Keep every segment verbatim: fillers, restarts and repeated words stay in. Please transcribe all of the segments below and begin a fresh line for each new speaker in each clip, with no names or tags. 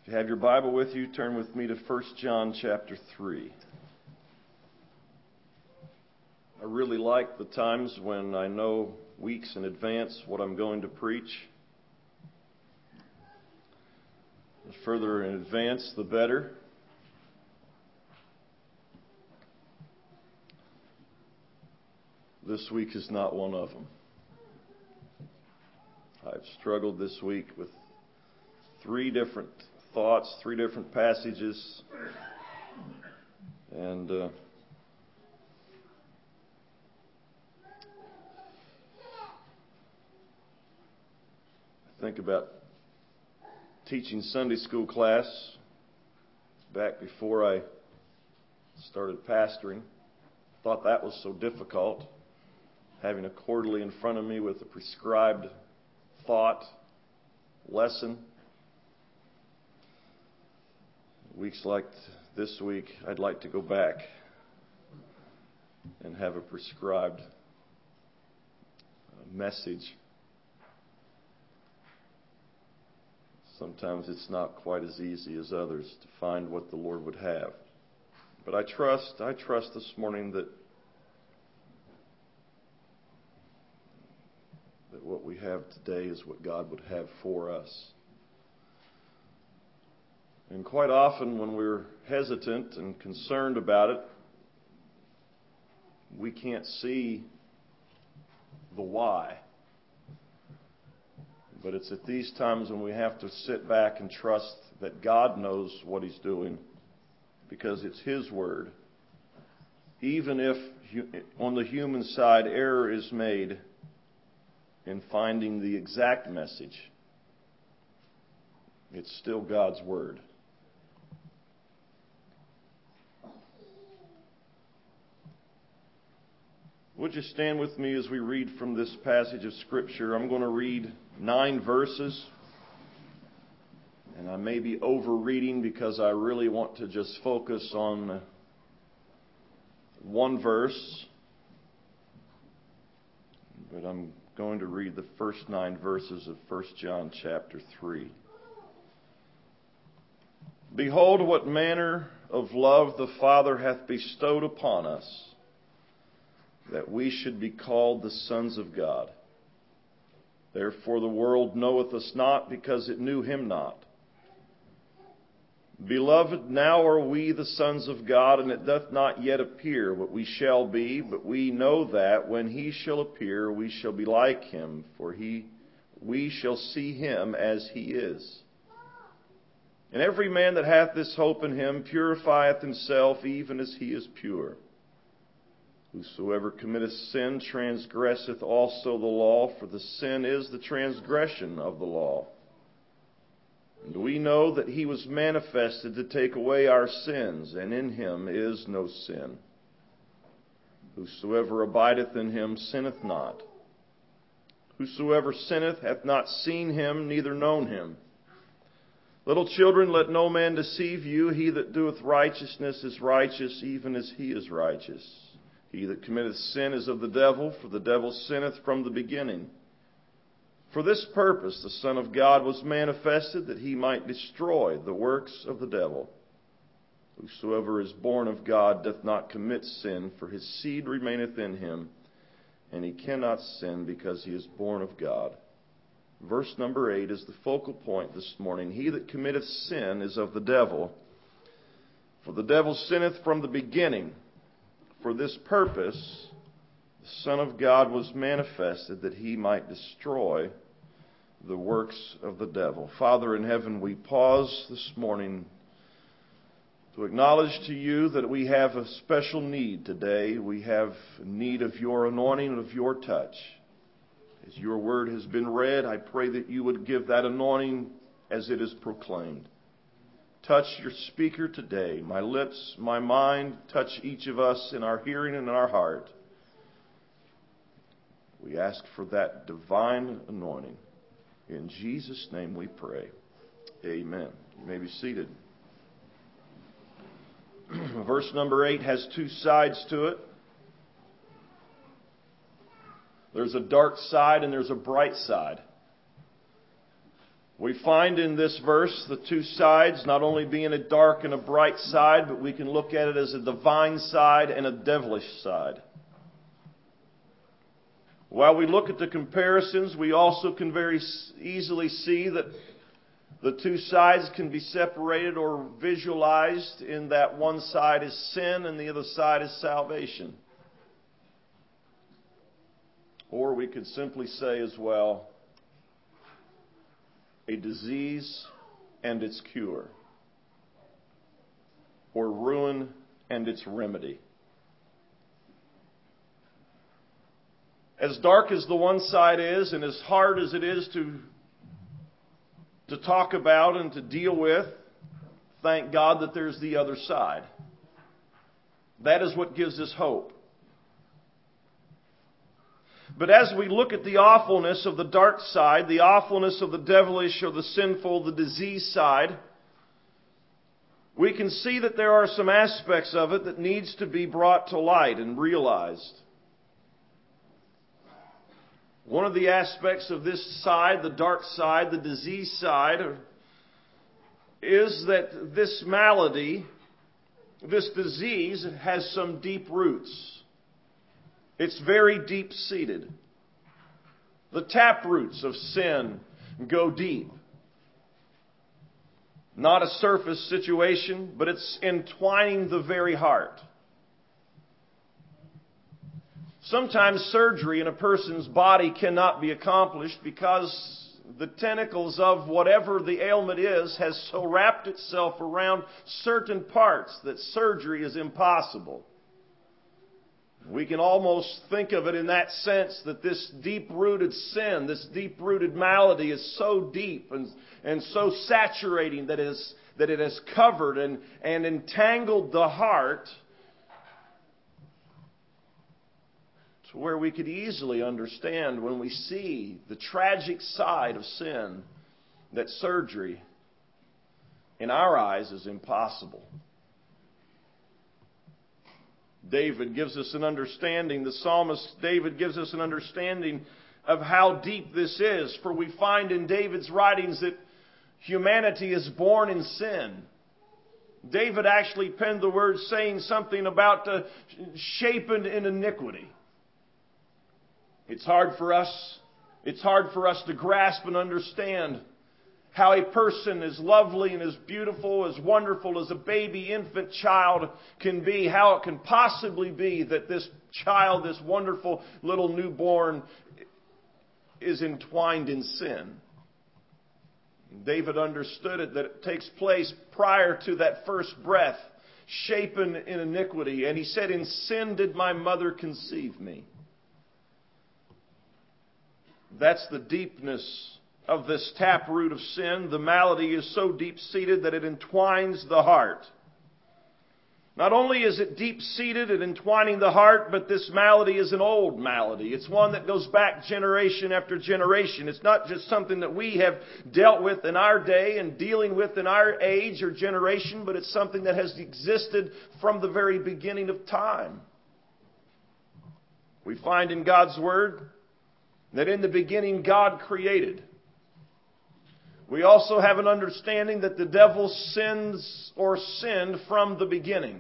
If you have your Bible with you, turn with me to First John chapter three. I really like the times when I know weeks in advance what I'm going to preach. The further in advance, the better. This week is not one of them. I've struggled this week with three different thoughts, three different passages, and uh, I think about teaching Sunday school class back before I started pastoring. Thought that was so difficult, having a quarterly in front of me with a prescribed thought, lesson. Weeks like this week, I'd like to go back and have a prescribed message. Sometimes it's not quite as easy as others to find what the Lord would have. But I trust, I trust this morning that, that what we have today is what God would have for us. And quite often when we're hesitant and concerned about it, we can't see the why. But it's at these times when we have to sit back and trust that God knows what He's doing, because it's His Word. Even if on the human side error is made in finding the exact message, it's still God's Word. Would you stand with me as we read from this passage of Scripture? I'm going to read nine verses. And I may be over-reading because I really want to just focus on one verse. But I'm going to read the first nine verses of First John chapter three. Behold, what manner of love the Father hath bestowed upon us, that we should be called the sons of God. Therefore the world knoweth us not, because it knew Him not. Beloved, now are we the sons of God, and it doth not yet appear what we shall be, but we know that when He shall appear, we shall be like Him, for he, we shall see Him as He is. And every man that hath this hope in Him purifieth himself, even as He is pure. Whosoever committeth sin transgresseth also the law, for the sin is the transgression of the law. And we know that He was manifested to take away our sins, and in Him is no sin. Whosoever abideth in Him sinneth not. Whosoever sinneth hath not seen Him, neither known Him. Little children, let no man deceive you. He that doeth righteousness is righteous, even as he is righteous. He that committeth sin is of the devil, for the devil sinneth from the beginning. For this purpose the Son of God was manifested, that He might destroy the works of the devil. Whosoever is born of God doth not commit sin, for his seed remaineth in him, and he cannot sin, because he is born of God. Verse number eight is the focal point this morning. He that committeth sin is of the devil, for the devil sinneth from the beginning. For this purpose the Son of God was manifested, that He might destroy the works of the devil. Father in heaven, we pause this morning to acknowledge to You that we have a special need today. We have need of Your anointing and of Your touch. As Your word has been read, I pray that You would give that anointing as it is proclaimed. Touch Your speaker today, my lips, my mind. Touch each of us in our hearing and in our heart. We ask for that divine anointing. In Jesus' name we pray. Amen. You may be seated. Verse number eight has two sides to it. There's a dark side and there's a bright side. We find in this verse the two sides, not only being a dark and a bright side, but we can look at it as a divine side and a devilish side. While we look at the comparisons, we also can very easily see that the two sides can be separated or visualized in that one side is sin and the other side is salvation. Or we could simply say as well, a disease and its cure, or ruin and its remedy. As dark as the one side is, and as hard as it is to, to talk about and to deal with, thank God that there's the other side. That is what gives us hope. But as we look at the awfulness of the dark side, the awfulness of the devilish or the sinful, the disease side, we can see that there are some aspects of it that needs to be brought to light and realized. One of the aspects of this side, the dark side, the disease side, is that this malady, this disease, has some deep roots. It's very deep-seated. The tap roots of sin go deep. Not a surface situation, but it's entwining the very heart. Sometimes surgery in a person's body cannot be accomplished because the tentacles of whatever the ailment is has so wrapped itself around certain parts that surgery is impossible. We can almost think of it in that sense that this deep-rooted sin, this deep-rooted malady is so deep and, and so saturating that it, is, that it has covered and, and entangled the heart to where we could easily understand when we see the tragic side of sin that surgery, in our eyes, is impossible. David gives us an understanding, the psalmist David gives us an understanding of how deep this is. For we find in David's writings that humanity is born in sin. David actually penned the words saying something about uh, shapen in iniquity. It's hard for us, it's hard for us to grasp and understand how a person as lovely and as beautiful, as wonderful as a baby infant child can be, how it can possibly be that this child, this wonderful little newborn, is entwined in sin. David understood it, that it takes place prior to that first breath, shapen in iniquity. And he said, "In sin did my mother conceive me." That's the deepness of this taproot of sin. The malady is so deep-seated that it entwines the heart. Not only is it deep-seated and entwining the heart, but this malady is an old malady. It's one that goes back generation after generation. It's not just something that we have dealt with in our day and dealing with in our age or generation, but it's something that has existed from the very beginning of time. We find in God's Word that in the beginning God created. We also have an understanding that the devil sins or sinned from the beginning.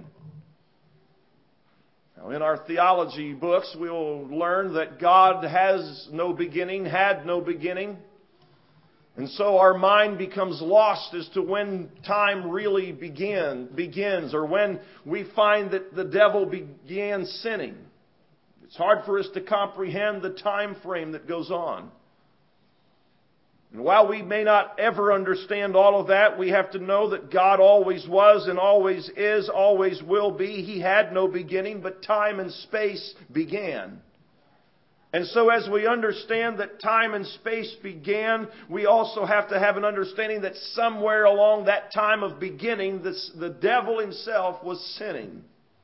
Now, in our theology books, we will learn that God has no beginning, had no beginning. And so our mind becomes lost as to when time really begin, begins, or when we find that the devil began sinning. It's hard for us to comprehend the time frame that goes on. And while we may not ever understand all of that, we have to know that God always was and always is, always will be. He had no beginning, but time and space began. And so as we understand that time and space began, we also have to have an understanding that somewhere along that time of beginning, this, the devil himself was sinning.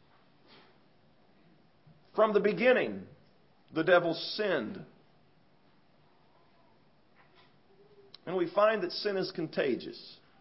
From the beginning, the devil sinned. And we find that sin is contagious.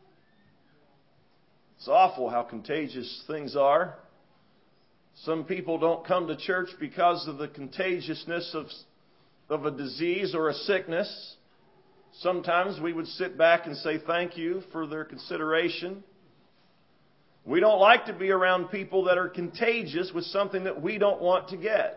It's awful how contagious things are. Some people don't come to church because of the contagiousness of, of a disease or a sickness. Sometimes we would sit back and say thank you for their consideration. We don't like to be around people that are contagious with something that we don't want to get.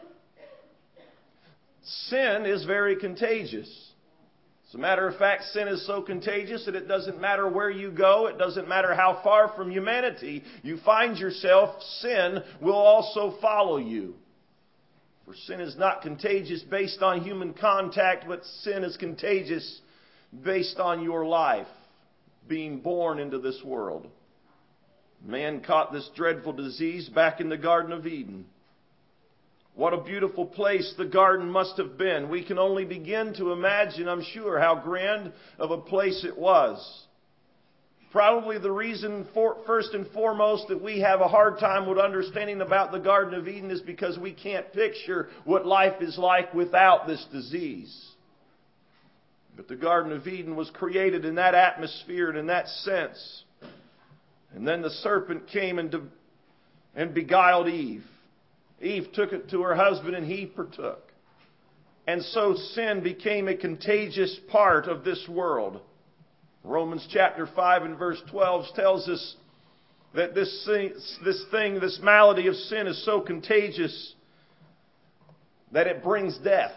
Sin is very contagious. As a matter of fact, sin is so contagious that it doesn't matter where you go, it doesn't matter how far from humanity you find yourself, sin will also follow you. For sin is not contagious based on human contact, but sin is contagious based on your life being born into this world. Man caught this dreadful disease back in the Garden of Eden. What a beautiful place the garden must have been. We can only begin to imagine, I'm sure, how grand of a place it was. Probably the reason, for, first and foremost, that we have a hard time with understanding about the Garden of Eden is because we can't picture what life is like without this disease. But the Garden of Eden was created in that atmosphere and in that sense. And then the serpent came and, de- and beguiled Eve. Eve took it to her husband and he partook. And so sin became a contagious part of this world. Romans chapter five and verse twelve tells us that this thing, this thing, this malady of sin is so contagious that it brings death.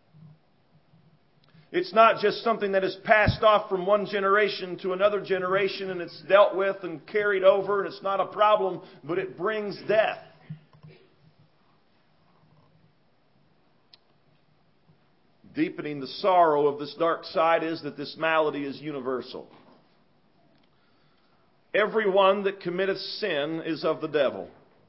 It's not just something that is passed off from one generation to another generation and it's dealt with and carried over and it's not a problem, but it brings death. Deepening the sorrow of this dark side is that this malady is universal. Everyone that committeth sin is of the devil.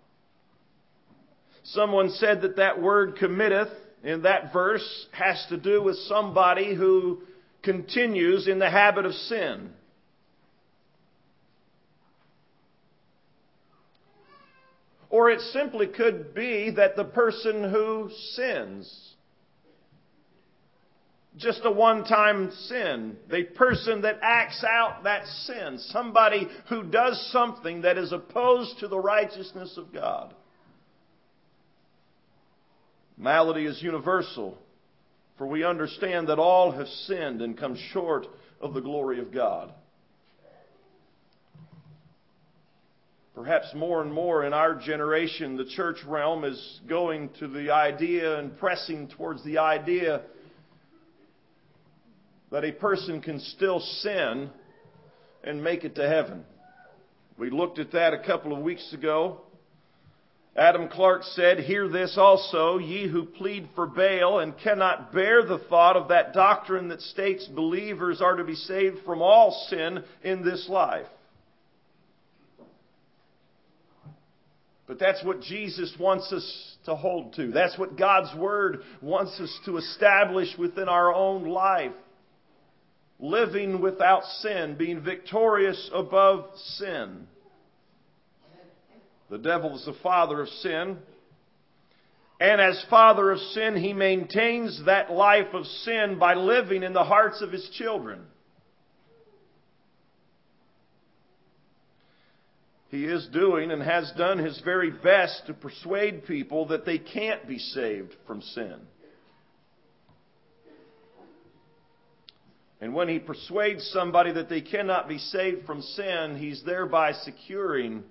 Someone said that that word committeth in that verse has to do with somebody who continues in the habit of sin. Or it simply could be that the person who sins, just a one-time sin, the person that acts out that sin, somebody who does something that is opposed to the righteousness of God. Malady is universal, for we understand that all have sinned and come short of the glory of God. Perhaps more and more in our generation, the church realm is going to the idea and pressing towards the idea that a person can still sin and make it to heaven. We looked at that a couple of weeks ago. Adam Clarke said, "Hear this also, ye who plead for Baal and cannot bear the thought of that doctrine that states believers are to be saved from all sin in this life." But that's what Jesus wants us to hold to. That's what God's Word wants us to establish within our own life. Living without sin, being victorious above sin. The devil is the father of sin. And as father of sin, he maintains that life of sin by living in the hearts of his children. He is doing and has done his very best to persuade people that they can't be saved from sin. And when he persuades somebody that they cannot be saved from sin, he's thereby securing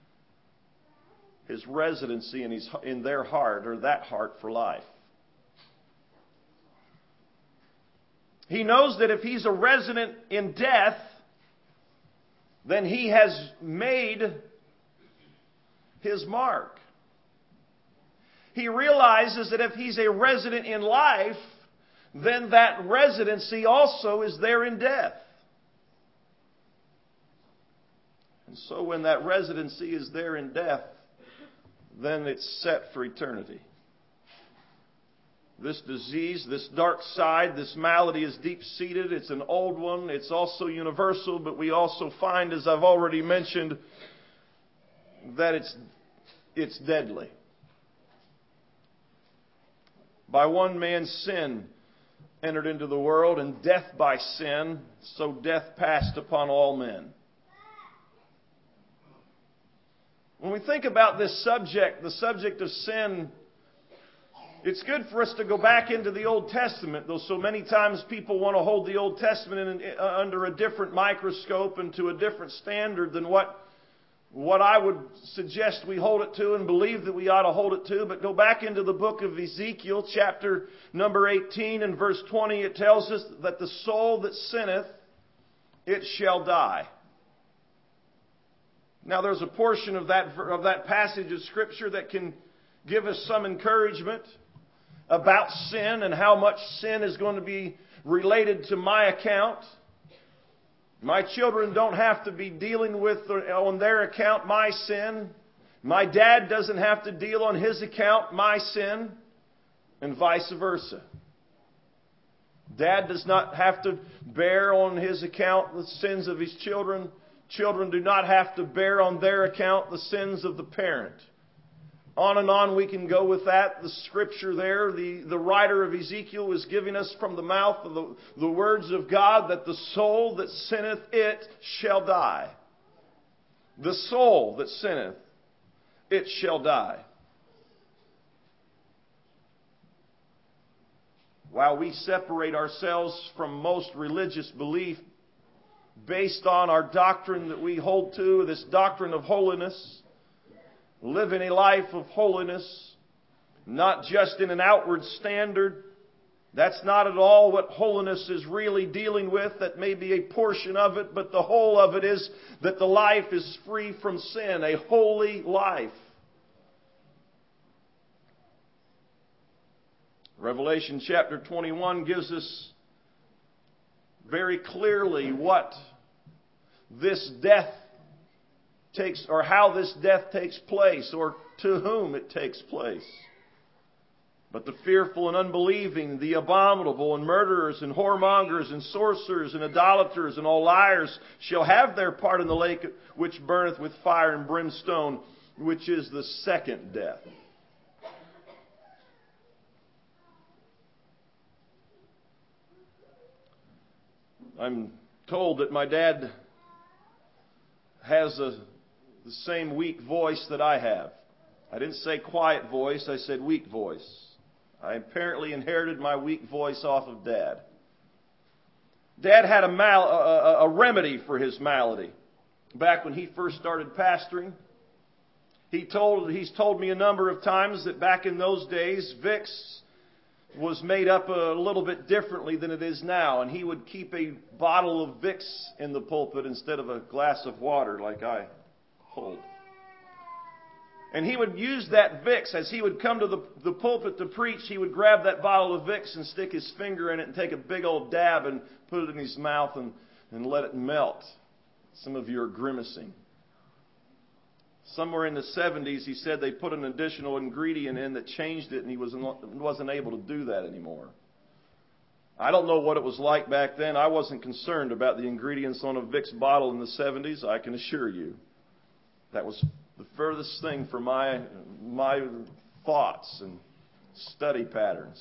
his residency in, his, in their heart, or that heart for life. He knows that if he's a resident in death, then he has made his mark. He realizes that if he's a resident in life, then that residency also is there in death. And so when that residency is there in death, then it's set for eternity. This disease, this dark side, this malady is deep-seated. It's an old one. It's also universal, but we also find, as I've already mentioned, that it's, it's deadly. By one man's sin entered into the world, and death by sin, so death passed upon all men. When we think about this subject, the subject of sin, It's good for us to go back into the Old Testament, though so many times people want to hold the Old Testament in, uh, under a different microscope and to a different standard than what, what I would suggest we hold it to and believe that we ought to hold it to. But go back into the book of Ezekiel, chapter number eighteen and verse twenty. It tells us that the soul that sinneth, it shall die. Now there's a portion of that, of that passage of Scripture that can give us some encouragement about sin and how much sin is going to be related to my account. My children don't have to be dealing with on their account my sin. My dad doesn't have to deal on his account my sin, and vice versa. Dad does not have to bear on his account the sins of his children. Children do not have to bear on their account the sins of the parent. On and on we can go with that. The scripture there, the, the writer of Ezekiel was giving us from the mouth of the, the words of God that the soul that sinneth, it shall die. The soul that sinneth, it shall die. While we separate ourselves from most religious belief based on our doctrine that we hold to, this doctrine of holiness, living a life of holiness, not just in an outward standard. That's not at all what holiness is really dealing with. That may be a portion of it, but the whole of it is that the life is free from sin, a holy life. Revelation chapter twenty-one gives us very clearly what this death takes, or how this death takes place, or to whom it takes place. But the fearful and unbelieving, the abominable and murderers and whoremongers and sorcerers and idolaters and all liars shall have their part in the lake which burneth with fire and brimstone, which is the second death. I'm told that my dad has a, the same weak voice that I have. I didn't say quiet voice, I said weak voice. I apparently inherited my weak voice off of Dad. Dad had a, mal, a, a remedy for his malady. Back when he first started pastoring, he told, he's told me a number of times that back in those days, Vicks was made up a little bit differently than it is now. And he would keep a bottle of Vicks in the pulpit instead of a glass of water like I hold. And he would use that Vicks. As he would come to the, the pulpit to preach, he would grab that bottle of Vicks and stick his finger in it and take a big old dab and put it in his mouth and, and let it melt. Some of you are grimacing. Somewhere in the seventies, he said they put an additional ingredient in that changed it, and he wasn't, wasn't able to do that anymore. I don't know what it was like back then. I wasn't concerned about the ingredients on a Vicks bottle in the seventies, I can assure you. That was the furthest thing from my, my thoughts and study patterns.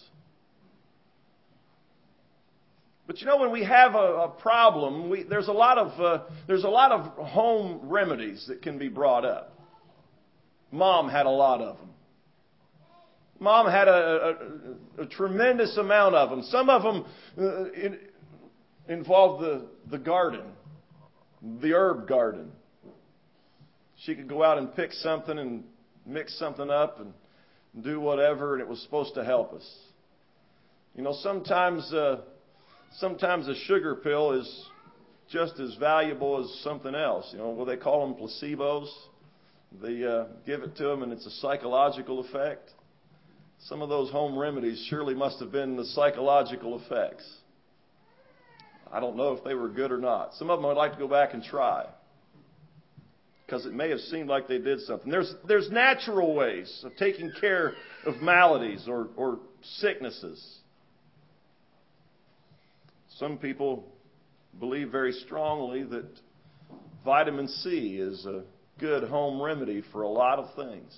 But you know, when we have a, a problem, we, there's a lot of uh, there's a lot of home remedies that can be brought up. Mom had a lot of them. Mom had a, a, a tremendous amount of them. Some of them uh, in, involved the, the garden, the herb garden. She could go out and pick something and mix something up and do whatever, and it was supposed to help us. You know, sometimes uh, sometimes a sugar pill is just as valuable as something else. You know, well, they call them placebos. They uh, give it to them, and it's a psychological effect. Some of those home remedies surely must have been the psychological effects. I don't know if they were good or not. Some of them I'd like to go back and try, because it may have seemed like they did something. There's there's natural ways of taking care of maladies or, or sicknesses. Some people believe very strongly that vitamin C is a good home remedy for a lot of things.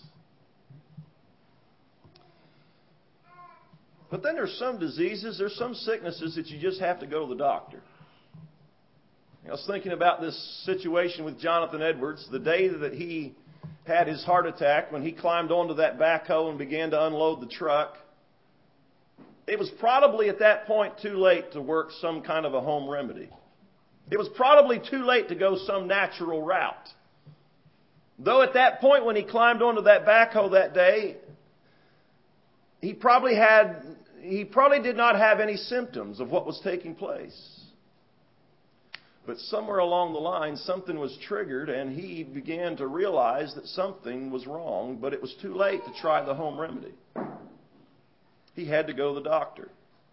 But then there's some diseases, there's some sicknesses that you just have to go to the doctor. I was thinking about this situation with Jonathan Edwards, the day that he had his heart attack, when he climbed onto that backhoe and began to unload the truck. it was probably at that point too late to work some kind of a home remedy. It was probably too late to go some natural route. Though at that point when he climbed onto that backhoe that day, he probably had, he probably did not have any symptoms of what was taking place. But somewhere along the line, something was triggered and he began to realize that something was wrong, but it was too late to try the home remedy. He had to go to the doctor.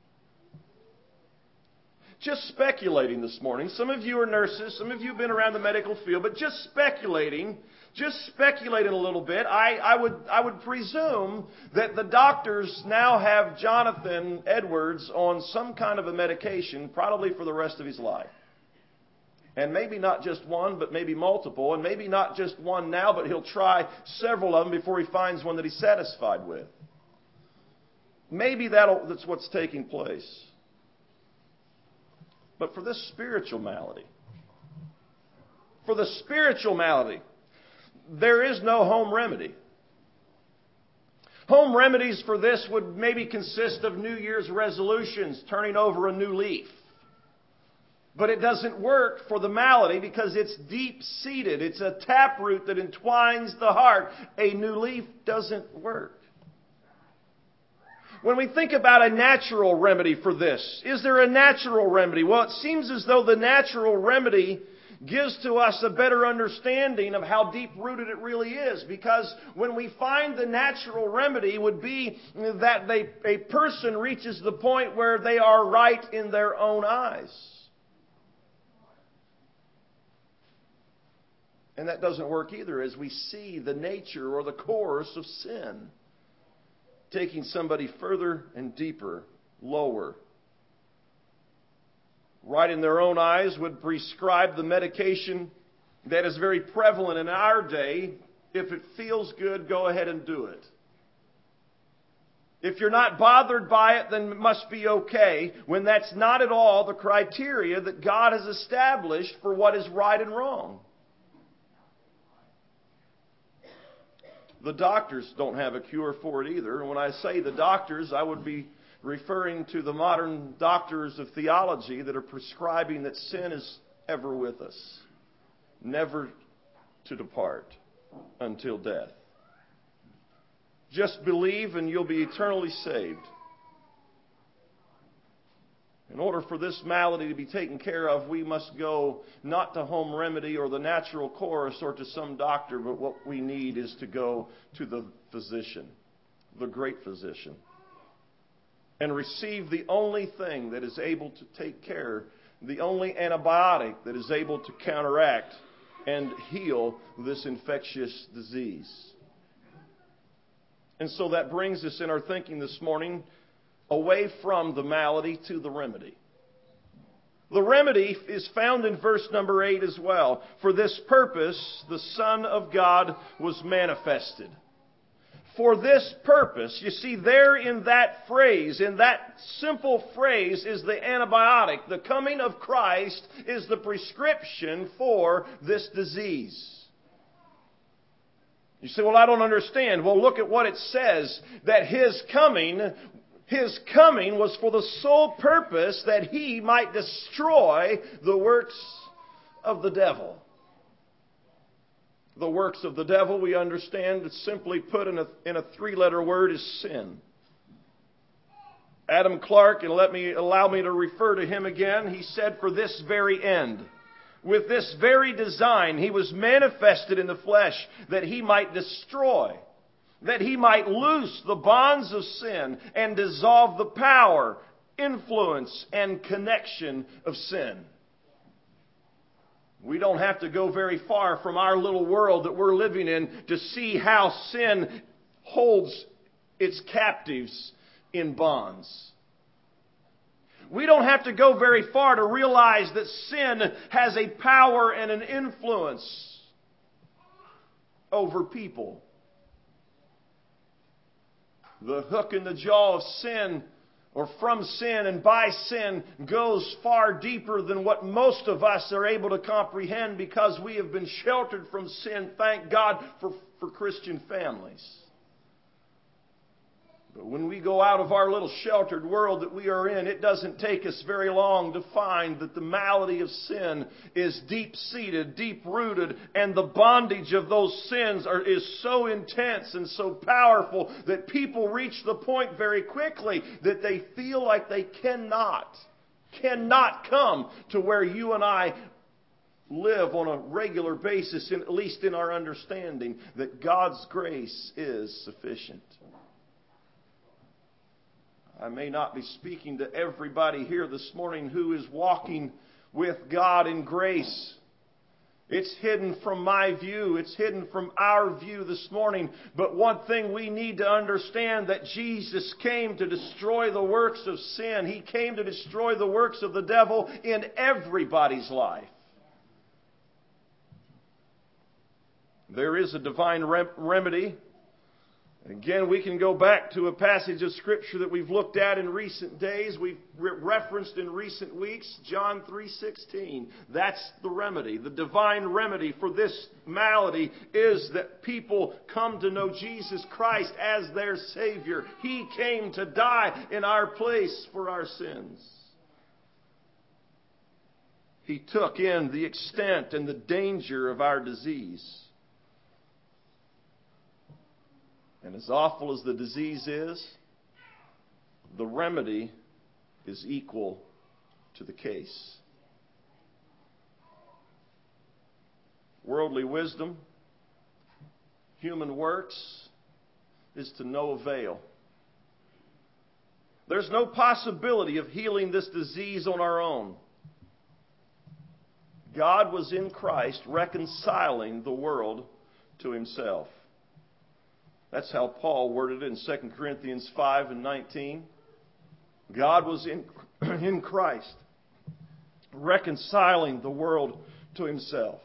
Just speculating this morning. Some of you are nurses. Some of you have been around the medical field. But just speculating, just speculating a little bit, I, I would I would presume that the doctors now have Jonathan Edwards on some kind of a medication, probably for the rest of his life. And maybe not just one, but maybe multiple. And maybe not just one now, but he'll try several of them before he finds one that he's satisfied with. Maybe that'll, that's what's taking place. But for this spiritual malady, for the spiritual malady, there is no home remedy. Home remedies for this would maybe consist of New Year's resolutions, turning over a new leaf. But it doesn't work for the malady because it's deep-seated. It's a taproot that entwines the heart. A new leaf doesn't work. When we think about a natural remedy for this, is there a natural remedy? Well, it seems as though the natural remedy gives to us a better understanding of how deep-rooted it really is. Because when we find the natural remedy would be that they, a person reaches the point where they are right in their own eyes. And that doesn't work either as we see the nature or the course of sin taking somebody further and deeper, lower. Right in their own eyes would prescribe the medication that is very prevalent in our day. If it feels good, go ahead and do it. If you're not bothered by it, then it must be okay, when that's not at all the criteria that God has established for what is right and wrong. The doctors don't have a cure for it either. And when I say the doctors, I would be referring to the modern doctors of theology that are prescribing that sin is ever with us, never to depart until death. Just believe and you'll be eternally saved. In order for this malady to be taken care of, we must go not to home remedy or the natural course or to some doctor, but what we need is to go to the physician, the great physician, and receive the only thing that is able to take care, the only antibiotic that is able to counteract and heal this infectious disease. And so that brings us in our thinking this morning away from the malady to the remedy. The remedy is found in verse number eight as well. For this purpose, the Son of God was manifested. For this purpose, you see, there in that phrase, in that simple phrase, is the antibiotic. The coming of Christ is the prescription for this disease. You say, well, I don't understand. Well, look at what it says, that His coming His coming was for the sole purpose that He might destroy the works of the devil. The works of the devil, we understand, it's simply put in a, in a three-letter word, is sin. Adam Clarke, and let me allow me to refer to him again, he said, for this very end, with this very design, He was manifested in the flesh that He might destroy, that He might loose the bonds of sin and dissolve the power, influence, and connection of sin. We don't have to go very far from our little world that we're living in to see how sin holds its captives in bonds. We don't have to go very far to realize that sin has a power and an influence over people. The hook in the jaw of sin, or from sin and by sin, goes far deeper than what most of us are able to comprehend because we have been sheltered from sin. Thank God for, for Christian families. But when we go out of our little sheltered world that we are in, it doesn't take us very long to find that the malady of sin is deep-seated, deep-rooted, and the bondage of those sins are, is so intense and so powerful that people reach the point very quickly that they feel like they cannot, cannot come to where you and I live on a regular basis, in, at least in our understanding that God's grace is sufficient. I may not be speaking to everybody here this morning who is walking with God in grace. It's hidden from my view. It's hidden from our view this morning. But one thing we need to understand, that Jesus came to destroy the works of sin. He came to destroy the works of the devil in everybody's life. There is a divine rem- remedy. Again, we can go back to a passage of Scripture that we've looked at in recent days. We've re- referenced in recent weeks, John three sixteen. That's the remedy. The divine remedy for this malady is that people come to know Jesus Christ as their Savior. He came to die in our place for our sins. He took in the extent and the danger of our disease. And as awful as the disease is, the remedy is equal to the case. Worldly wisdom, human works, is to no avail. There's no possibility of healing this disease on our own. God was in Christ reconciling the world to Himself. That's how Paul worded it in Second Corinthians five and nineteen. God was in, in Christ, reconciling the world to Himself.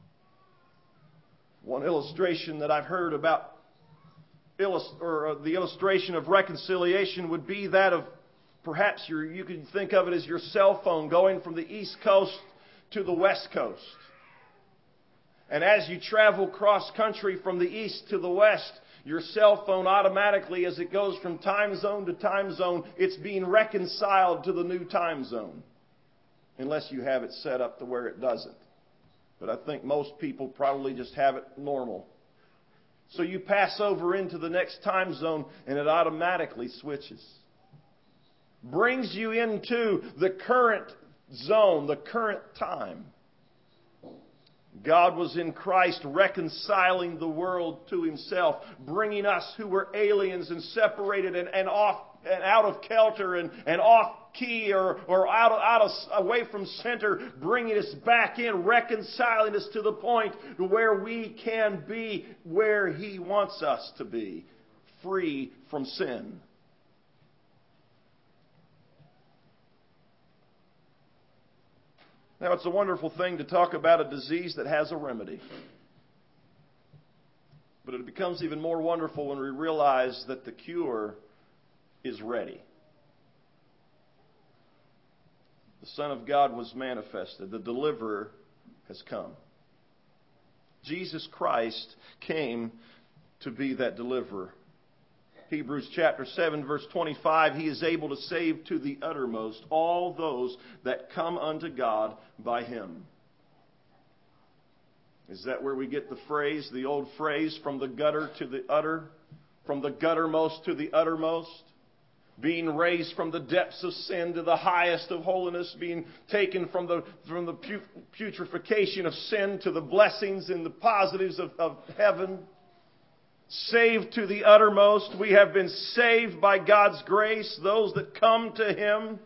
One illustration that I've heard about illust- or the illustration of reconciliation would be that of perhaps your, you can think of it as your cell phone going from the East Coast to the West Coast. And as you travel cross country from the East to the West, your cell phone automatically, as it goes from time zone to time zone, it's being reconciled to the new time zone. Unless you have it set up to where it doesn't. But I think most people probably just have it normal. So you pass over into the next time zone and it automatically switches. Brings you into the current zone, the current time. God was in Christ reconciling the world to Himself, bringing us who were aliens and separated and, and off and out of kilter and, and off key or, or out of, out of away from center, bringing us back in, reconciling us to the point where we can be where He wants us to be, free from sin. Now, it's a wonderful thing to talk about a disease that has a remedy. But it becomes even more wonderful when we realize that the cure is ready. The Son of God was manifested. The deliverer has come. Jesus Christ came to be that deliverer. Hebrews chapter seven verse twenty-five, He is able to save to the uttermost all those that come unto God by Him. Is that where we get the phrase, the old phrase, from the gutter to the utter? From the guttermost to the uttermost? Being raised from the depths of sin to the highest of holiness, being taken from the from the putrefaction of sin to the blessings and the positives of, of heaven. Saved to the uttermost. We have been saved by God's grace, those that come to Him.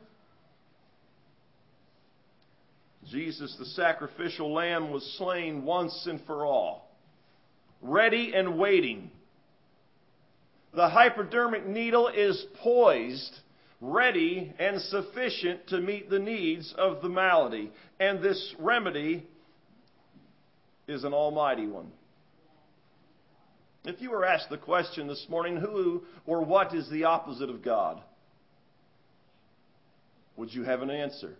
Jesus, the sacrificial lamb, was slain once and for all. Ready and waiting. The hypodermic needle is poised, ready and sufficient to meet the needs of the malady. And this remedy is an almighty one. If you were asked the question this morning, who or what is the opposite of God? Would you have an answer?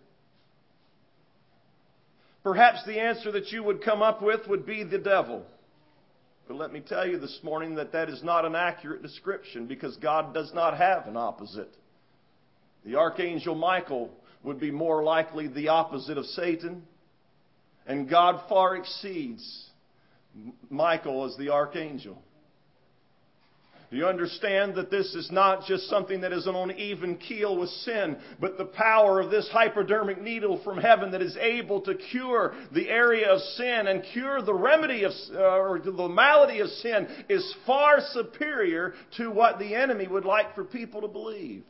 Perhaps the answer that you would come up with would be the devil. But let me tell you this morning that that is not an accurate description, because God does not have an opposite. The archangel Michael would be more likely the opposite of Satan, and God far exceeds Michael as the archangel. Do you understand that this is not just something that is on an even keel with sin, but the power of this hypodermic needle from heaven that is able to cure the area of sin and cure the remedy of, uh, or the malady of sin is far superior to what the enemy would like for people to believe.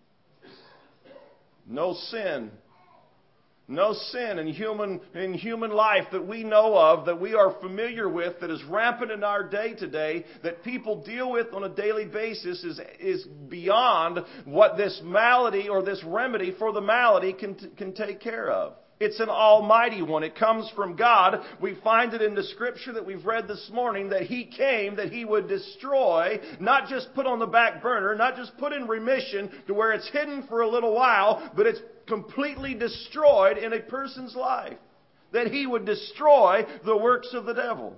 No sin. No sin in human, in human life that we know of, that we are familiar with, that is rampant in our day today, that people deal with on a daily basis is, is beyond what this malady or this remedy for the malady can, can take care of. It's an almighty one. It comes from God. We find it in the scripture that we've read this morning that He came that He would destroy, not just put on the back burner, not just put in remission to where it's hidden for a little while, but it's completely destroyed in a person's life. That He would destroy the works of the devil.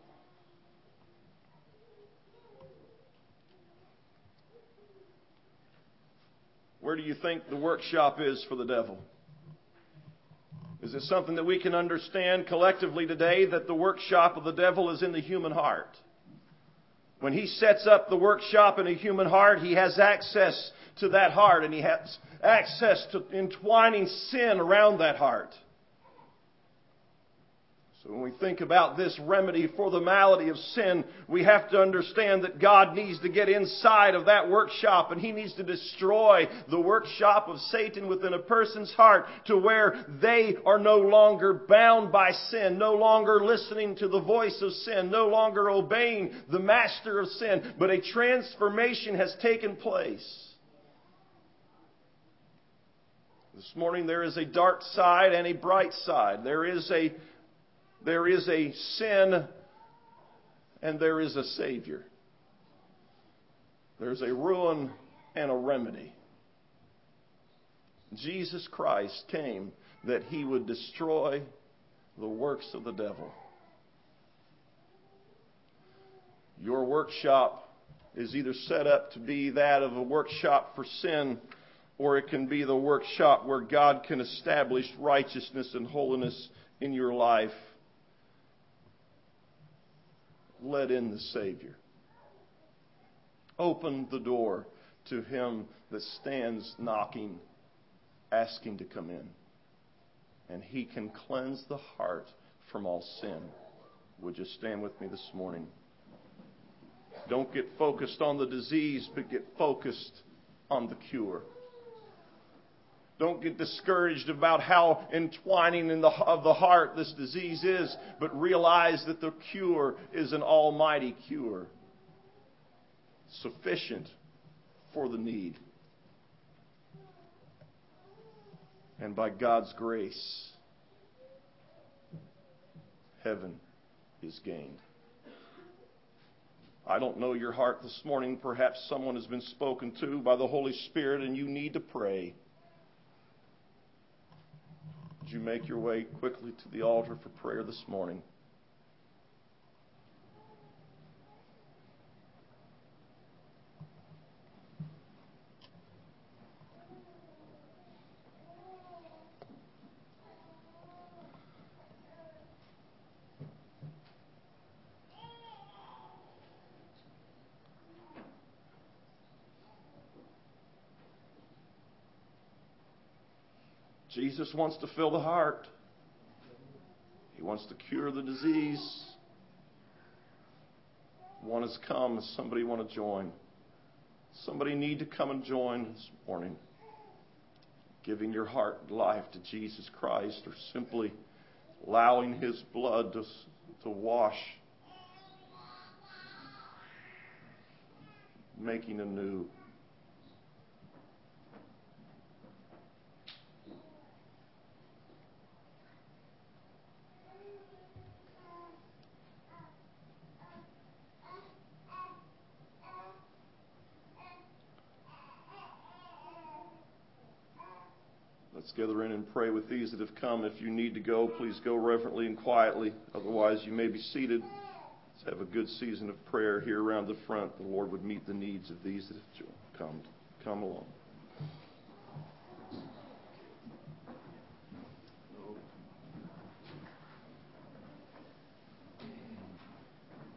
Where do you think the workshop is for the devil? Is it something that we can understand collectively today, that the workshop of the devil is in the human heart? When he sets up the workshop in a human heart, he has access to that heart, and he has access to entwining sin around that heart. So when we think about this remedy for the malady of sin, we have to understand that God needs to get inside of that workshop, and He needs to destroy the workshop of Satan within a person's heart to where they are no longer bound by sin, no longer listening to the voice of sin, no longer obeying the master of sin, but a transformation has taken place. This morning there is a dark side and a bright side. There is a There is a sin and there is a Savior. There's a ruin and a remedy. Jesus Christ came that He would destroy the works of the devil. Your workshop is either set up to be that of a workshop for sin, or it can be the workshop where God can establish righteousness and holiness in your life. Let in the Savior. Open the door to Him that stands knocking, asking to come in. And He can cleanse the heart from all sin. Would you stand with me this morning? Don't get focused on the disease, but get focused on the cure. Don't get discouraged about how entwining in the, of the heart this disease is, but realize that the cure is an almighty cure, sufficient for the need. And by God's grace, heaven is gained. I don't know your heart this morning. Perhaps someone has been spoken to by the Holy Spirit and you need to pray. Would you make your way quickly to the altar for prayer this morning? Jesus wants to fill the heart. He wants to cure the disease. One has come. Does somebody want to join? Somebody need to come and join this morning. Giving your heart and life to Jesus Christ, or simply allowing His blood to, to wash, making anew. Let's gather in and pray with these that have come. If you need to go, please go reverently and quietly. Otherwise, you may be seated. Let's have a good season of prayer here around the front. The Lord would meet the needs of these that have come, come along.